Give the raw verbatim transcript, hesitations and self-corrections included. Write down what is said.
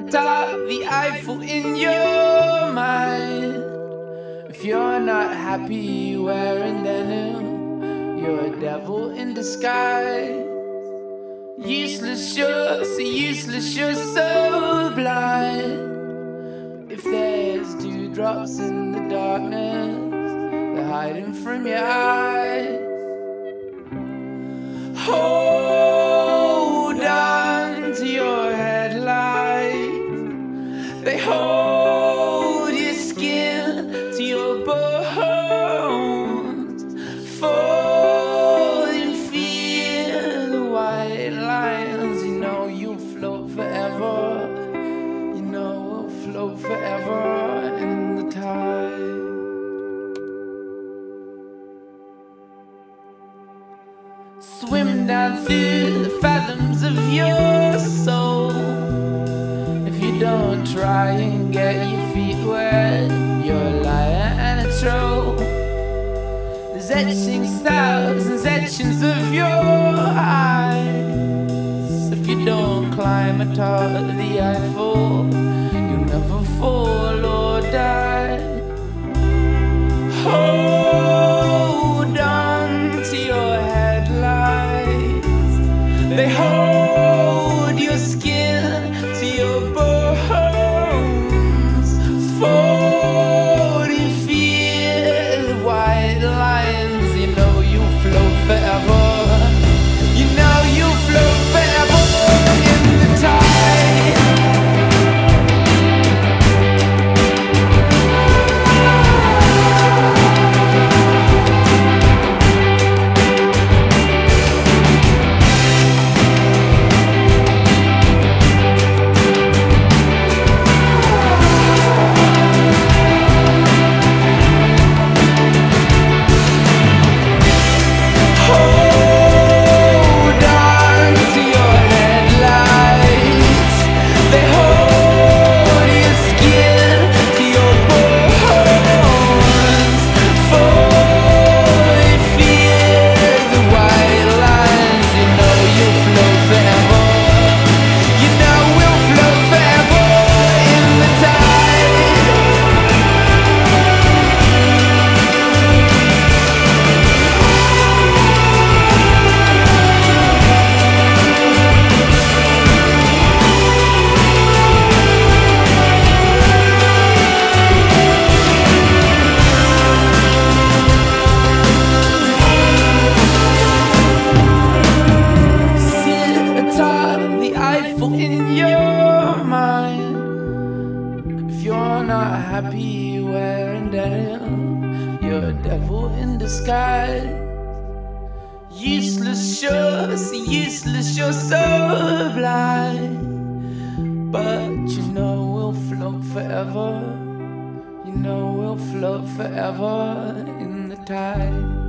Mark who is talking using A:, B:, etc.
A: atop the Eiffel in your mind. If you're not happy wearing denim, you're a devil in disguise. Useless, you're so useless, you're so blind. If there's dewdrops in the darkness, they're hiding from your eyes. Hold on to your headlights. They hold your skin to your bones. Fall and feel the white lines. You know you'll float forever. You know we'll float forever in the tide. Swim down through the fathoms of your soul. If you don't try and get your feet wet, you're a liar and a troll. There's etchings, thousands etchings of your eyes. If you don't climb atop the Eiffel, you'll never fall or die. Hold on to your headlights. They hold your skin to your bones. Fold and feel the white lines. You know you'll float forever. You know you'll float forever in the tide. In your mind, if you're not happy wearing denim, you're a devil in disguise. Useless, you're so useless, you're so blind. But you know we'll float forever. You know we'll float forever in the tide.